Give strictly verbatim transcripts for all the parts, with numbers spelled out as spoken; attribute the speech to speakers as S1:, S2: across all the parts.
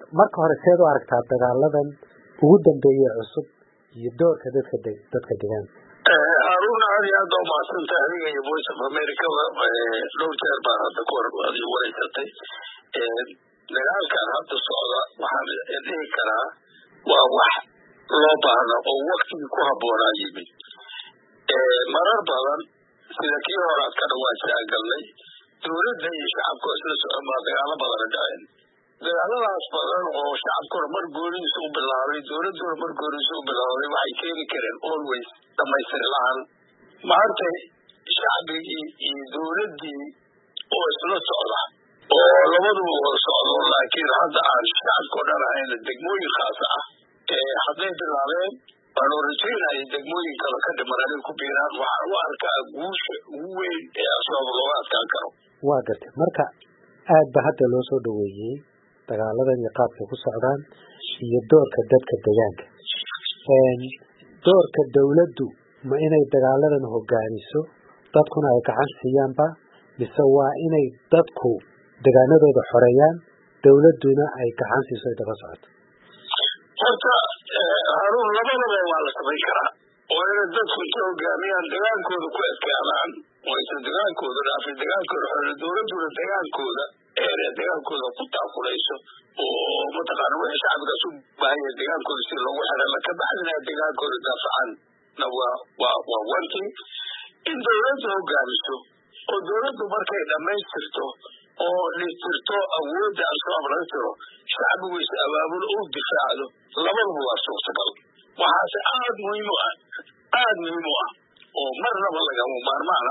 S1: marka hore seed u aragtaa dagaaladan ugu dambeeyay cusub iyo doorka dadka dadka deegaanka
S2: haruna aad iyo aad u mahadsantahay adiga iyo Voice of America dhowr jeer baan hadda ku wareysatay dagaalkan hadda socda waxaan dhihi karaa waa wax loo baahna oo waqtigii ku habboonaa yimid marar badan sida kii hore aad ka dhawaajaa galnay dowladda iyo shacabku isla socon dagaalo badan dhaceen dagaaladaas badan oo shacabkuna mar gooniisa u bilaabay dowladduna mar gooniisa u bilaabay waxay keeni kareen always dhamaystir la-aan maanta shacbigii iyo dowladdii oo isla socda oo labaduba wada socdo laakiin hadda aan shacabkao dhan ahayn degmooyin khaas ah hadday bilaabeen waan rajaynaya degmooyin kale ka dhiman anay ku biiraan waxaan u arkaa guusha ugu weyn ee asbaab looga adkaan karo
S1: waa gartay marka aad ba hadda loo soo dhaweeyey dagaaladan iyo qaabkay ku socdaan iyo doorka dadka deegaanka doorka dowladdu ma inay dagaaladan hogaamiso dadkuna ay gacan siiyaanba mise waa inay dadku deegaanadooda xoreeyaan dowladduna ay gacan siiso ay daba socoto
S2: horta haruun labadaba waa la samayn karaa oo inay dadku inta hogaamiyaan dagaalkooda ku adkaadaan oo aysan dagaalkooda dhaafin dagaalkooda xore dowladduna dagaalkooda ee dagaalkooda ku taakulayso oo mataqaana wixii shacbigaas u baahan yahay dagaalkooda si loogu xirala ka baxdinaya dagaalkooda daafacanna waa waa waa wanting in dowladdu hogaamiso oo dowladdu markay dhammaystirto oo dhistirto awoodda al-shabaab laga tiro shacbigu is abaabul uu difaacdo labaduba waa suurtagal waxaase aada muhiim u ah aada muhiim u ah oo marnaba lagama maarmaana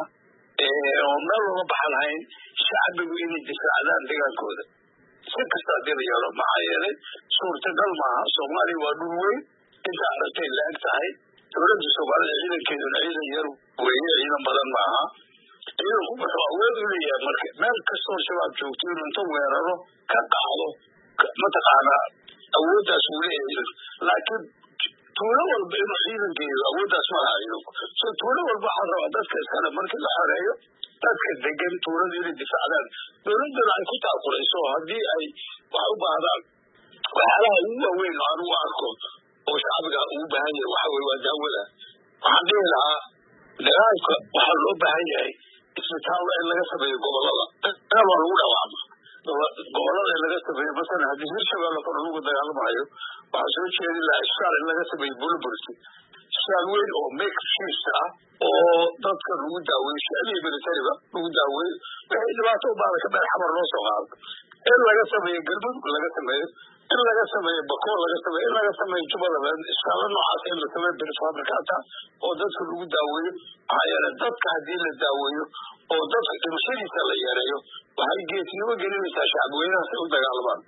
S2: oo meel looga baxa lahayn shacbigu inay difaacdaan dagaalkooda si kasta hadii la yeelo maxaa yeelay suurtagal maaha soomaaliya waa dhul weyn inta aragtay la-eg tahay dowladda soomaalida ciidankeeduna ciidan yar weeye ciidan badan maaha ciidanku wuxuu awood u leeyahay marka meel kastoo shabaab joogto inuu inta weeraro ka qaado mataqaanaa awooddaas uu leeyahay laakiin tuulo walba inuu ciidankeedu awooddaas ma laha ciidanku so tuulo walba waxaa rabaa dadka iskale markii la xoreeyo dadka degan tuulada inay difaacdaan dowladdana ay ku taakulayso haddii ay wax u baahdaan waxyaalaha ugu waaweyn aan u arko oo shacbiga ugu baahan yahay waxa weye waa daawada waxaan dhihi lahaa dagaalka waxaa loo baahan yahay isbitaallo in laga sameeyo gobolada meel waa lagu dhawaacma gobolada in laga sameeyo masalan haddii hirshabeelle kor lagu dagaalamayo waxaa soo jeedi lahaa isbitaal in laga sameeyo bulabursi isbitaal weyn oo make shift ah oo dadka lagu daaweeyo shacbiga militariga lagu daaweeyo wixii dhibaato u baada ka meel xamar loo soo qaado in laga sameeyo galmudug laga sameeyo in laga sameeyo bakool laga sameeyo in laga sameeyo jubbaland isbitaallo noocaas in la sameeyo berifabrikata oo dadka lagu daaweeyo maxaa yeelay dadka haddii la daaweeyo oo dadka dhimashadiisa la yareeyo waxay geesnimo gelinaysaa shacbweynahaas ay u dagaalamaan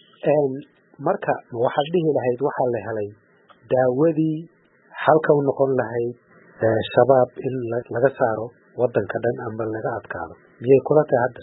S1: marka waxaad dhihi lahayd waxaa la helay daawadii halka u noqon lahayd shabaab in laga saaro wadanka dhan ama laga adkaado miyay kula tahay hadda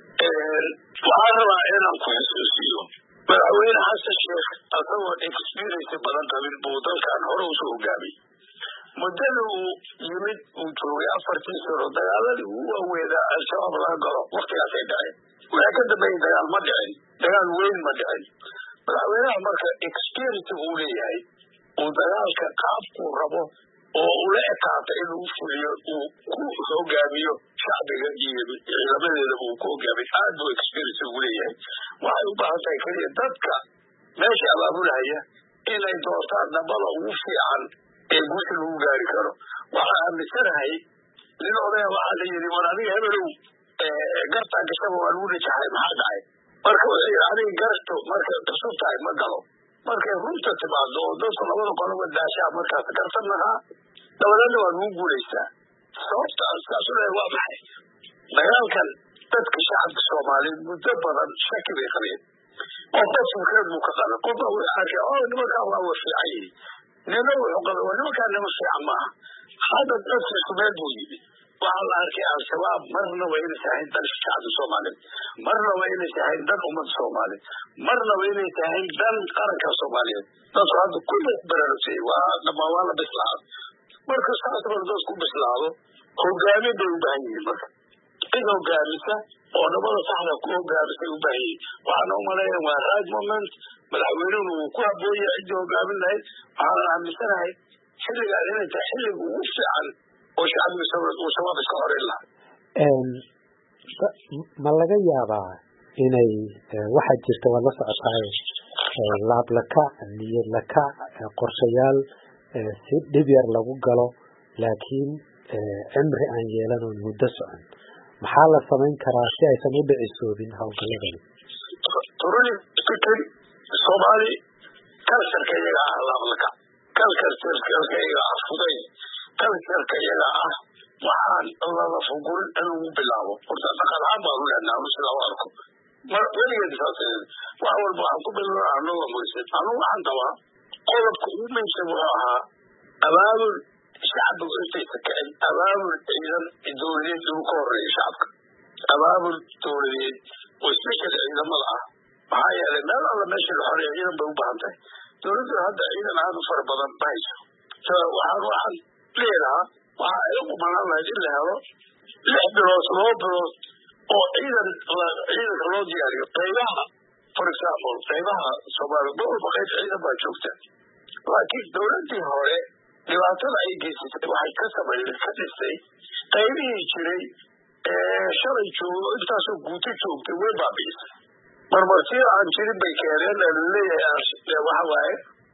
S2: waxaan rabaa inaan ku xusuusiyo madaxweyne xasan sheekh asagoo experience badan qabin buu dalkan hore usoo hogaamiyey muddada uu yimid uu joogay afartii sano dagaaladii ugu waaweynaa al-shabaab laga galo waktigaasay dhaceen wixii ka dambeeyey dagaal ma dhicin dagaal weyn ma dhicin madaxweynaha marka experience uu leeyahay uu dagaalka qaabkuu rabo oo ula ekaata inuu fuliyo uu ku hogaamiyo shacbiga iyo ciidamadeeda uu ku hogaamiyo aad buu experience ugu leeyahay waxay u baahan tahay keliya dadka meesha abaabulahaya inay doortaan dambada ugu fiican ee guusha lagu gaari karo waxaa aaminsanahay nin odaya waxaa la yidhi war adiga hebelow gartaa gashaba waa lagu najaxay maxaa dhacay marka wuxuu yidhi adiga garto markay cusub tahay ma galo markay runta timaado oo dadku labada qoloba daashaa markaas garta nahaa dabadeedna waa lagu guulaysaa sababta saasu leeyahay waa maxay dagaalkan dadka shacabka soomaaliyeed muddo badan shaki bay qabeen oo qof fikrad buu ka qaba qofba wuxuu arkay oo nimankaan waa wa fiican yihi nina wuxuu qaba waa nimankaan nima fiican maaha hadda dadka isku meel buu yimi waxaa la arkay al-shabaab marnaba inaysa ahayn dan shacabka soomaaliyeed marnaba inaysa ahayn dan ummadda soomaaliyeed marnaba inaysa ahayn dan qaranka soomaaliyeed dadku hadda kulli baraarugtay waa dhamaa waa la bislaado marka saas mar dadku bislaado hogaamin bay u baahan yihiin marka cid hogaamisa oo nabada saxda ku hogaamisay u baahan yihiin waxaana u maleeya waa right moment madaxweynuhu uu ku habboon yahay ciddii hogaamin lahayd waxaan aaminsanahay xilligaan inay tahay xilliga ugu fiican oo shacbiga uu shabaab iska horeyn lahaa.
S1: ma laga yaabaa inay waxaa jirta waad la socotaaye laablakac niyad lakac qorshayaal si dhib yar lagu galo laakiin cimri aan yeelan oon muddo socon maxaa la samayn karaa si aysan u dhicisoobin hawlgaladani?
S2: turuni fikir soomaali kalsarka iyaga ah laablakac kalsarka iyaga ah fuday kalsarka iyaga ah waxaan lala fugurin in lagu bilaabo horta dhaqan ahaan baanu leenahay anu sidaa u arko mar weligeed saaseen wax walba waxaan ku bilaa anagoo moysan anu waxaan qabaa qodobka ugu muhiimsan wuxuu ahaa abaabul shacbigu intaysa kicin abaabul ciidan dowladeed lagu ka horeeya shacabka abaabul dowladeed oo special ciidamada ah maxaa yeelay meel alla meesha la xoreeya ciidan bay u baahan tahay dowladdu hadda ciidan aad u fara badan ma hayso waxaan waxaan leedahaa waxaa ay u qumanaan lahayd in la helo lix bilood laba bilood oo ciidan ciidanka loo diyaariyo qaybaha for example qaybaha soomaaliya gobolba qayb ciidan baa joogta laakiin dowladdii hore dhibaatada ay geysatay waxay ka sameeyeen ka dhistay qaybihii jiray ee shalay joogo intaasoo guuto joogtay way baabi'isay marmarsiyo aan jirin bay keeneen laleeyahay waxa waaye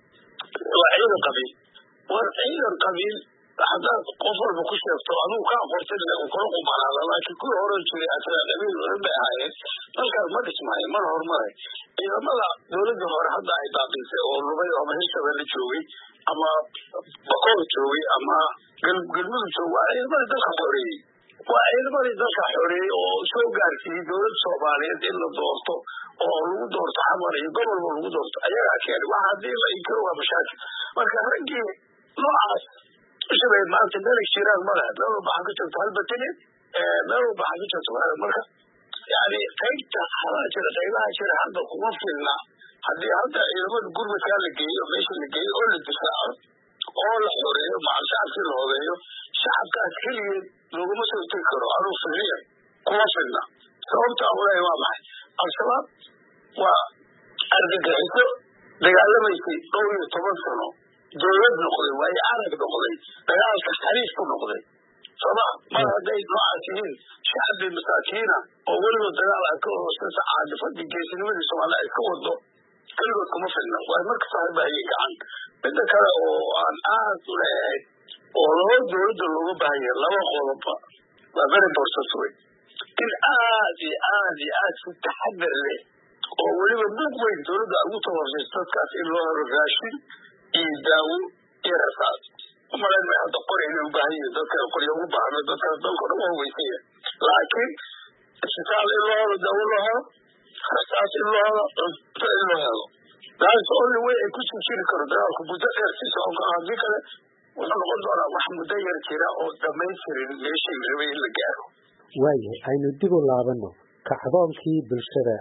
S2: waa ciidan qabiil war ciidan qabiil haddaad qof walba ku sheegto adugu kaa qortay uu kula qumanaada laakiin kuwii horan jiray asagaa qabiil oran bay ahaayeen dalkaas ma dhismaayo mana horumaray ciidamada dowladdii hore hadda ay baabiisay oo lubay ama hirshabeelle joogay ama bakool joogay ama galmudug joogay waa ciidamadii dalka xoreeyey waa ciidamadii dalka xoreeyey oo soo gaarsiiyey dowladda soomaaliyeed in la doorto oo lagu doorto xamar iyo gobolba lagu doorto ayagaa keenay waxa haddii la inkiro waa mashaakil marka raggii noocaas ishabay maanta meel jiraan ma leh meel walba waxaa ka joogto hal batine meel walba waxaa ka joogto waa marka yani qaybta halaa jira qaybaha jira hadda kuma filna haddii hadda ciidamada gurmadkaa la geeyo meesha la geeyo oo la difaaco oo la xoreeyo macal shacabkii la horeeyo shacabkaas keligeed looguma soo tegi karo anuu fikriya kuma filna sababta ulahay waa maxay al-shabaab waa argagixiso dagaalamaysay dhowr iyo toban sano dowlad noqday waayo arag noqday dagaalka xariif ku noqday sooma mar hadday noocaas yihiin shacbi masaakiina oo weliba dagaal a ka hoosasa caadifadii geesinimadii soomaaliya ay ka wado keligood kuma filna waayo marka saaxiibahayay gacan midda kale oo aan aad u leeyahay oo laba dowladda looga baahan yahay laba qodobba waa very important wey in aad iyo aad iyo aad si taxadar leh oo weliba buuq weyn dowladda ugu tabarsayso dadkaas in loo helo raashin iyo daawo iyo rasaas umalayn may hadda qori inay u baahan yihiin dadka qoryo ugu baahno dadkaas dalka dhan waa weysaya laakiin isbitaal in loo helo daawo loo helo rasaas in loo helo cunto in loo helo taas only way ay ku sii jiri karo dagaalku muddo dheer si socon karo haddii kale wuxuu noqon doonaa wax muddo yar jira oo dhamaystirin meeshii rabay in la gaaro.
S1: waayahay aynu dib u laabano kacdoonkii bulshada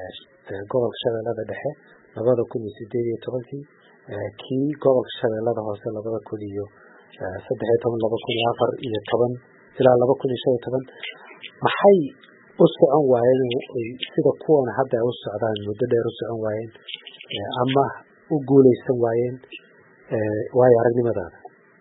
S1: gobolka shabeellada dhexe labada kun iyo sideed iyo tobankii kii gobolka shabeellada hoose labada kun iyo saddex iyo toban laba kun iyo afar iyo toban ilaa laba kun iyo shan iyo toban maxay u socon waayeen sida kuwana hadda u socdaan muddo dheer u socon waayeen ama u guulaysan waayeen waayo aragnimadaada?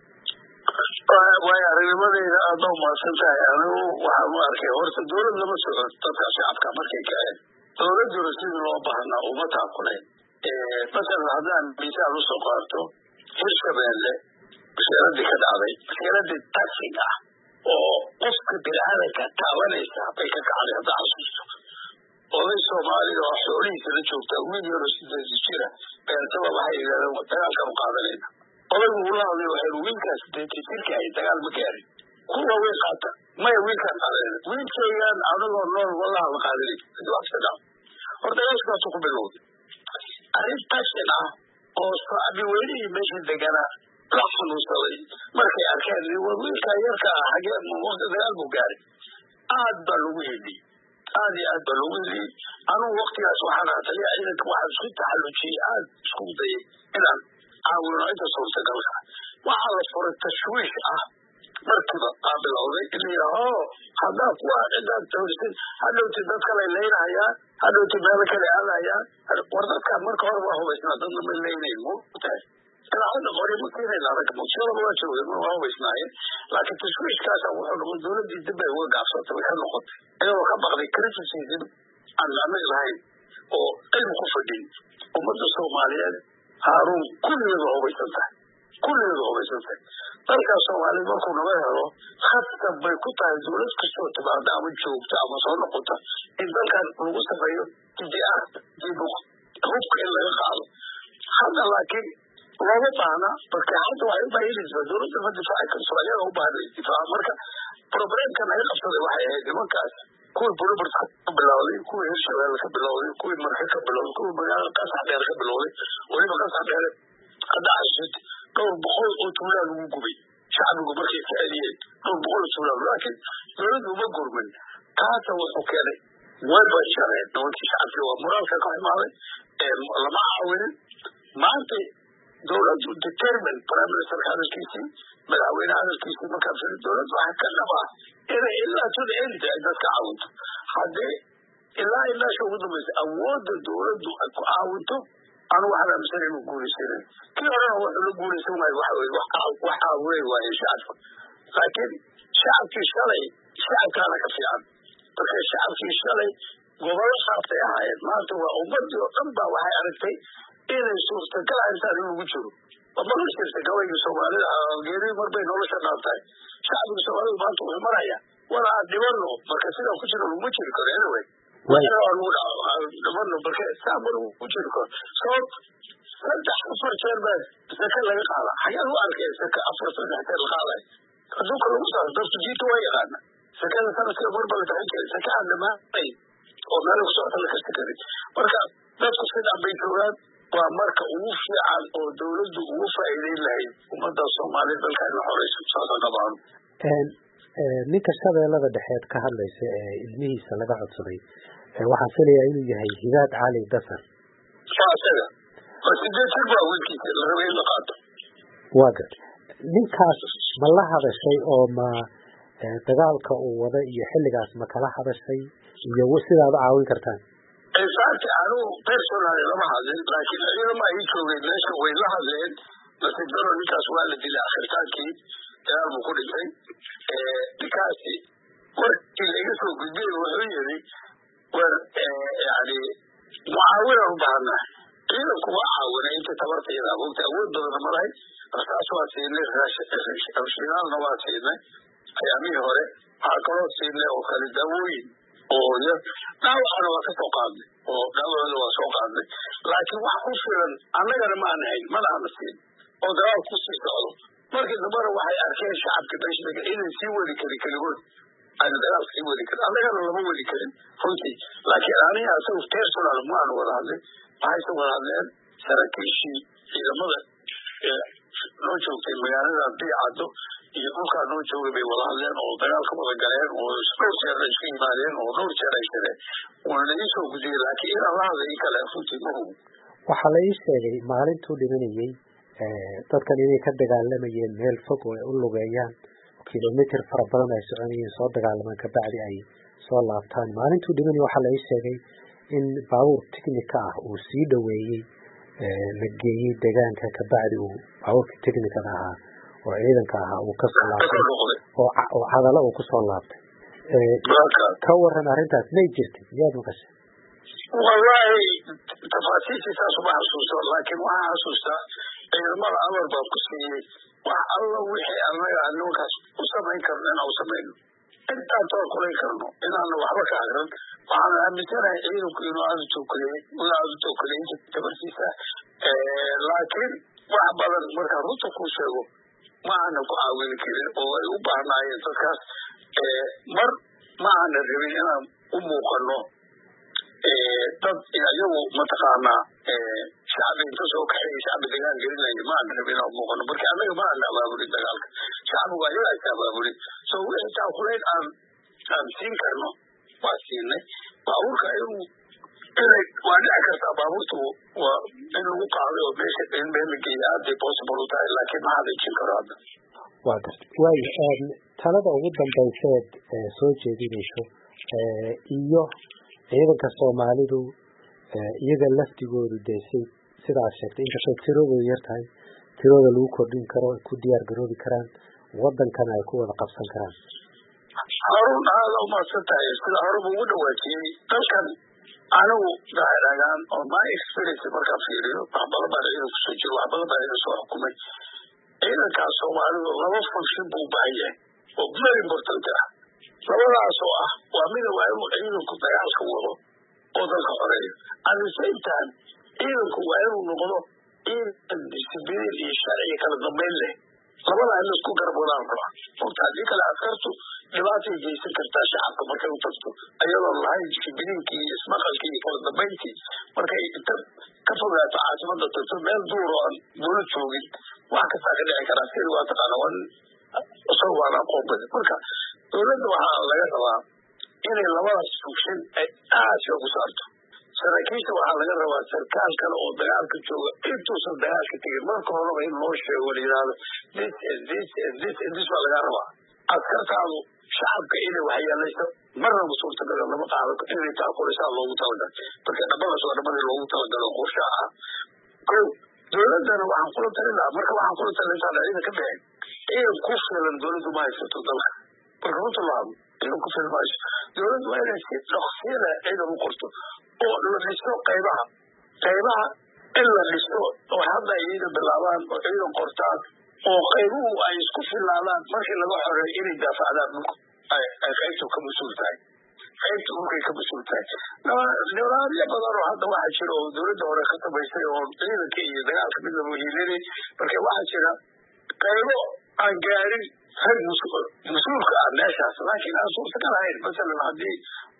S2: waayo aragnimadeyda aada u mahadsan tahay anigu waxaan u arkay horta dowlad lama socon dadka shacabka markay kaceen dowladduna sidii loo baahnaa uma taaqulayn masalan haddaan misaal usoo qaarto hirshabeelle mashiiradii ka dhacday mashiiradii taxig ah oo qofka biniaadanka taabanaysa bay ka kacday hadda xasuusto oday soomaaliya oo xoolihiisa la joogta wiil yaro sideed jira beertaba waxay yidhahdeen dagaalkan u qaadanayna odaygu ula hadlay waxay wiilkaas sideed jirka ay dagaal ma gaarin kuwa way qaata maya wiilkaan qaadanayna wiilkaygaan anigoo nool wallaha la qaadanay waxsada horta dagaalkaasu ku bilowday arrin tashin ah oo shacbi weynihii meeshii deganaa la xanuunsaday markay arkeen wiilkaa yarka ah hagee waqti dagaal buu gaaray aad baa lagu hediyey aad iyo aad baa lagu hediyey anugu waqtigaas waxaan ataliya ciidanka waxaan isku taxallujiyey aad isku dayay inaan caawino inta suurtagalka waxaa la furay tashwiish ah markiiba aa bilowday in la yidhaaho haddaa kuwa cidaad tawrisid hadhowti dad kale leynayaan hadhowti meelo kale aadayaan war dadkaan marka hore waa hubaysnaa dadna ma leynayn mutahay ilaa hadda qori ma keenayna ragga muqdishada waa joogeen waa hubaysnaayeen laakiin tashwiishkaasa wuxuu dhama dowladdii dib bay uga gaabsatay way ka noqotay iyadoo ka baqday criticism aan laamid lahayn oo cilmi ku fadhin ummadda soomaaliyeed haaruun kulligeeda hubaysan tahay kulligeeda hubaysan tahay dalkaas soomaaliya markuu naga helo khasab bay ku tahay dowlad kastoo timaada ama joogta ama soo noqota in dalkan lagu sameeyo didiar dib hubka in laga qaado hadda laakiin looma baahna marka hadda waxay u baahanaysaa dowladda ma difaaci karto ayaga u baahan difaaca marka problemka naga qabsaday waxay ahayd nimankaas kuwii burburd ka bilowday kuwii hirshabeelle ka bilowday kuwii marka ka bilowday kuwii magaalada qasax dheer ka bilowday weliba qasax dheere hadda cashid dhowr boqol oo tuulaa lagu gubay shacbigu markay ka celiyeen dhowr boqol oo tuulaa laakiin dowladdu uma gurmin taasa wuxuu keenay way bashareen nimankii shacabkii waa moraalka ka xumaaday lama caawinin maanta dowladdu determine prime ministerka hadalkiisii madaxweyne hadalkiisii markaa fili dowladdu waxay ka dhabaa inay ilaa to the end ay dadka caawinto haddii ilaa ilaasha ugu dambaysa awoodda dowladdu ay ku caawinto anu waxaan aaminsan inuu guulaysanin kii horena wuxuu la guulaysan waayo waxa weye wax caawinay waaye shacabka laakiin shacabkii shalay shacabkaana ka fiican marka shacabkii shalay gobollo saabtay ahaayeen maanta waa ummadii oo dhan baa waxay aragtay inay suurtagal intaan in lagu jiro wamala jirta gabayga soomaalida geeri marbay nolosha dhaantahay shacbiga soomaalida maanta wuxuu maraya wala aan dhibano marka sidaa ku jiro laguma jiri karo anyway dhibano marka saa ma lagu jiri karo sabab saddex afar jeer baa saka laga qaada xageed u arkay saka afar saddex jeer la qaaday adduunka lagu saaro dadku diinta waa yaqaana sakada sanadkii marba la bixin jiray saka aan dhamaanay oo meel ku socota la kasta karin marka dadku sidaa bay joogaan waa marka ugu fiican oo dowladdu ugu faa'iideyn lahayd ummadda Soomaaliyeed dalka in horeysa soo qabaan
S1: ninka shabeellada dhexeed ka hadlaysa ee ilmihiisa laga codsaday waxaan filayaa inuu yahay Hidaad Cali Dasar
S2: faasaga sidee tirba wiilkiisa la rabay in la qaato
S1: waaga ninkaas ma la hadashay oo ma dagaalka uu wada iyo xilligaas ma kala hadashay iyo sidaad caawin kartaan
S2: saarti anu personal lama hadlin laakiin iyadoo ma ay joogeen meesha way la hadleen laakiin daro ninkaas waa la dilay akhirtaankii dagaal buu ku dhintay ninkaasi warkii laga soo gudbiyey wuxuu yidhi war yani mucaawina u baahannahay ciidanku waa caawinay inta tabartayda mogta awood badana malahay rasaas waa siinay rashidaalna waa siinay ayaamihii hore waxaa kaloo siinay oo kale daawooyin oo yar dhaawacana waa ka soo qaadnay oo dhaawacooda waa soo qaadnay laakiin wax ku filan annagana ma anahayn mana ana siin oo dagaal ku sii socdo markii dambana waxay arkeen shacabka meesha inay sii wadi karin keligood ayna dagaalka sii wadi karin annagana lama wadi karin runtii laakiin aniga asagu personal ma aanu wada hadlin waxayse wada hadleen saraakiishii ciidamada noo joogtay magaalada biicaddo iyo dhulkaa noo joogay bay wada hadleen oo dagaalka wada galeen oo dhowr jeer ay iska yimaadeen oo dhowr jeer ay shireen waana ii soo gudiyey laakiin inaan la hadlay in kale runtii ma hubo
S1: waxaa la ii sheegay maalintuu dhimanayey dadkan inay ka dagaalamayeen meel fog oo ay u lugeeyaan kilomitir fara badan ay soconayeen soo dagaalamaan kabacdi ay soo laabtaan maalintuu dhimanayey waxaa la ii sheegay in baabuur tiknika ah uu sii dhoweeyey la geeyey deegaanka kabacdi uu baabuurkii tiknikada ahaa oo ciidanka ahaa uu ka soo laabtay oo cadalo uu kusoo laabtay ka waran arrintaas may jirtay miyaad maqashay
S2: wallahi tafaasiishiisaas uma xasuusto laakiin waxaa xasuustaa ciidamada amar baan ku siiyey wax alla wixii annaga nimankaas u samayn karno inaan u samayno intaan tookulayn karno inaana waxba ka agran waxaan aaminsanahay ciidanku inuu aada u tookuleyey inuu aada u tookuleyey inta tabarkiisa laakiin wax badan markaan runta kuu sheego ma aana ku caawini karin oo ay u baahnaayeen dadkaas mar ma aana rabin inaan u muuqano dad iyagu mataqaanaa shacbi inta soo kaxeeyey shacbi dagaal gelinaya ma aana rabin inaan u muuqano marka annaga ma aana abaabulin dagaalka shacbigu ayaga ayka abaabulin so wixii taakulayn aan aan siin karno waa siinay baabuurka inuu inay waa dhici kartaa baabuurtu waa in lagu qaaday oo meesha in meel la geeya hadday possible u tahay laakiin ma hadaijin karo hadda
S1: waa gartay way talada ugu dambayseed soo jeedinayso iyo ciidanka Soomaalidu iyaga laftigoodu deesay sidaas sheegtay inkastoo tiradoodu yar tahay tirada lagu kordhin karo ku diyaar garoobi karaan wadankan ay ku wada qabsan karaan
S2: harun aada u maadsantahay sida hore ugu dhawaajiyey dalkan anigu daahiragaan oo my experience markaa fiiriyo wax badan baan ciidan kusoo jiro wax badan baan ciidan soo xukumay ciidankaa Soomaalidu laba function buu baahaya oo very important ah labadaas oo ah waa mid waa inuu ciidanku dagaalka wado oo dalka xoreeyo at the same time ciidanku waa inuu noqdo ciidan disciplin iyo sharci kala dambeyn leh labada in isku garab wadaan kara horta hadii kale askartu dhibaatay geysan kartaa shacabka markay u tagto ayadoo lahayn disciplinkii iyo ismaqalkii iyo kala dambeyntii markay inta ka fogaato caasimada tagto meel duur oo aan dowla joogin wax kastaa ka dhici karaa sida waa taqaana waa soo waana qoobad marka dowladda waxaa laga rabaa inay labadaas function ay aad ugu saarto saraakiisha waxaa laga rabaa sarkaal kale oo dagaalka jooga intuusan dagaalka tegin marka horeba in loo sheego la yidhaahdo this is this is this is this baa laga rabaa askartaadu shacabka inay waxyeelayso marnaba suurtagal lama qaado inay taakulaysaa loogu talagalay marka dhabadaas waa dhabadii loogu talagalo qorshe ah ko dowladdana waxaan kula talin lahaa marka waxaan kula talin lahaa ciidan ka bixin ciidan ku filan dowladdu ma haysato dalka marka runta laabo ciidan ku filan maayo dowladdu waa inay si dhaqsiina ciidan u qorto oo la dhiso qaybaha qaybaha in la dhiso oo hadda ciidan bilaabaan oo ciidan qortaan oo qaybuhu ay isku filaadaan markii laga xoreeyo inay daafacdaan dhulka ay qaybtu ka mas-uul tahay qaybtu dhulkay ka mas-uul tahay nidaamyo badan oo hadda waxaa jira oo dowladda hore ka samaysay oo ciidanka iyo dagaalka mid laba hiilinay marka waxaa jira qaybo aan gaarin rag mas-uulka ah meeshaas laakiin aan suurtagal ahayn masalan haddii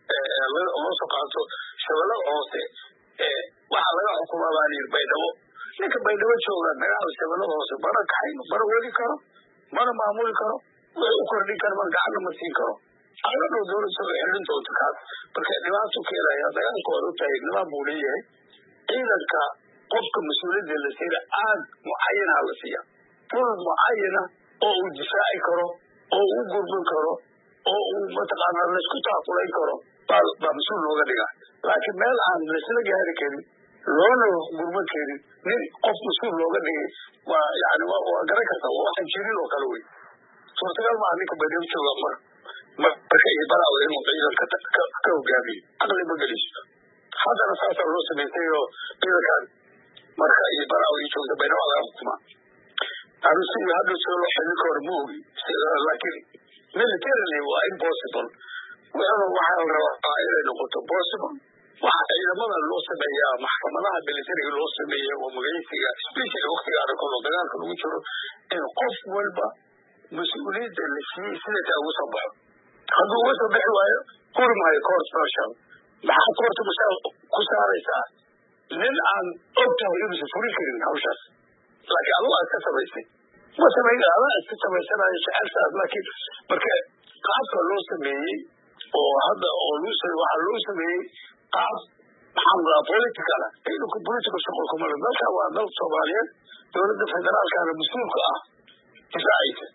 S2: loo soo qaato shabeellada hoose waxaa laga xukumaa baa layidhi baydhabo ninka baydhabo jooga dagaal shabeellada hoose mana kaxayn mana weli karo mana maamuli karo way u kordhin karo mana gacanna ma siin karo alla dhow dowladda soo xilin doonta kaas marka dhibaato keenaya dagaalkooda u tahay nidaam buu leeyahay ciidanka qofka mas-uuliyadda la siina aad mucayanaha la siiya dhul mucayana oo uu difaaci karo oo uu gurban karo oo uu mataqaanaa laysku taakulayn karo baa baa mas-uul looga dhigaa laakiin meel aan laysla gaari karin loona gurban karin nin qof mas-uul looga dhigay waa yani waa garan karta waa waxaan jirin oo kale wey suurtagal maaha ninka baydhabo jooga mar marka iyo baraawo inuu ciidan ka hogaamiyo aqli ma geliso haddana saasaa loo samaysay oo ciidankan marka iyo baraawo iyo joogta baydhabo laga xukumaa anu sidii hadda soo loo xilin karo ma ogi laakiin militarily waa impossible wuxuuna waxaa la rabaa inay noqoto possible waxa ciidamada loo sameeyaa maxkamadaha militariga loo sameeya oo magaysiga especially waqtiga arakooda oo dagaalka lagu jiro in qof walba mas-uuliyadda la siiyey sida taa ugu soo baxo hadduu uga soo bixi waayo huri maayo court marshal maxaa courta mashaal ku saaraysaa nin aan og tahay inuusan furin karin hawshaas laakiin adigu aad ka samaysay ma samayn adaa iska samaysanayo shacelsaas laakiin marka qaabka loo sameeyey oo hadda oo loo waxaa loo sameeyey qaab maxaan raa political ah ciidanku political shaqo kuma le dalka waa dal soomaaliyeed dowladda federaalkana mas-uulka ah difaacaysa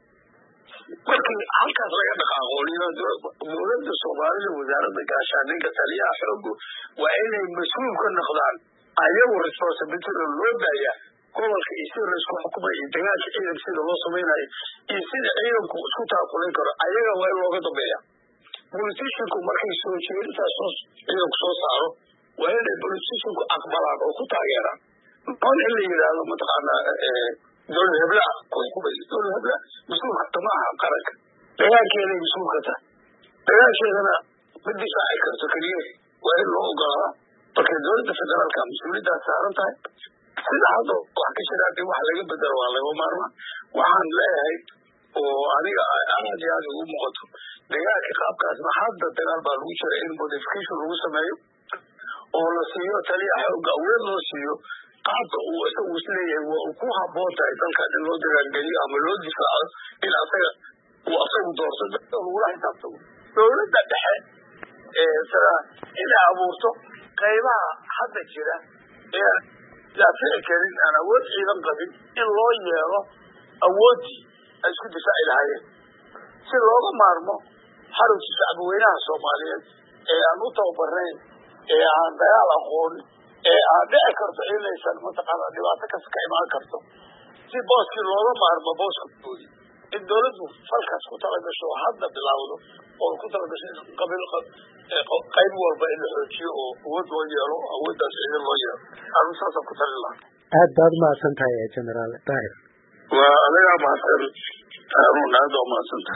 S2: markii halkaas laga dhaqaaqo dowladda soomaalida wasaaradda gaashaandhigga taliyaha xoogu waa inay mas-uul ka noqdaan ayagu responsibility loo daaya gobolka iyo sida laysku xukumay iyo dagaalka ciidanka sida loo samaynayo iyo sida ciidanku isku taakulayn karo ayaga waa in looga dambeeya politicianku markay soo jeedintaas soo ciidanku soo saaro waa inay politicianku aqbalaan oo ku taageeraan on in la yidhaahdo mataqaanaa dowlad heblaha kuxukumay dowlad heblaha mas-uulka tamaaha qaranka dagaalkeeday mas-uulka tahay dagaalkeedana ma difaaci karto keliya waa in loo ogolaadaa marka dowladda federaalka mas-uuliyaddaas saaran tahay sida hadda wax ka shiraatay wax laga bedelo waa laga maarmaan waxaan leeyahay oo aniga aad iyo aad ugu muuqato dagaalka qaabkaasna hadda dagaal baa lagu jira in modification lagu sameeyo oo la siiyo taliya xooga awood loo siiyo qaabka uu isagu isleeyahay waa uu ku habboon tahay dalkan in loo dagaalgeliyo ama loo difaaco in asaga uu asagu doorto dadka lagula xisaabtamo dowladda dhexe ee sida inay abuurto qaybaha hadda jira ee daafici karin aan awood ciidan qabin in loo yeelo awoodii ay isku difaaci lahaayeen si looga maarmo xarunta shacabweynaha Soomaaliyeed ee aan u tababarnayn ee aan dagaal aqoon ee aan dhici karto inaysan mataqaana dhibaato kasta ka imaan karto si booskii looga maarmo booskoodii in dawladdu falkaas ku talagasho hadda bilowdo oo ku talagasho in qabiil qayb walba in la xoojiyo oo awood loo yeelo awooddaas ciidan loo yeelo anu saasaan ku talin lahaa
S1: aad baad mahadsan tahay generaal Tahir
S2: waa adigaa mahadsan Harun aad waa mahadsan